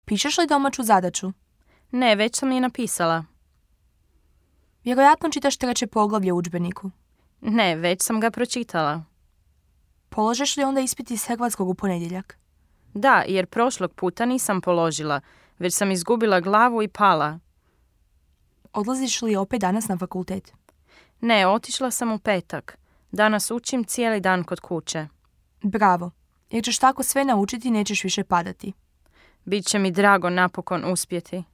Pišeš li domaću zadaću? Ne, već sam je napisala. Vjerojatno čitaš 3. poglavlje u udžbeniku. Ne, već sam ga pročitala. Položeš li onda ispit iz hrvatskog u ponedjeljak? Da, jer prošlog puta nisam položila, već sam izgubila glavu i pala. Odlaziš li opet danas na fakultet? Ne, otišla sam u petak. Danas učim cijeli dan kod kuće. Bravo, jer ćeš tako sve naučiti i nećeš više padati. Biće mi drago napokon uspjeti.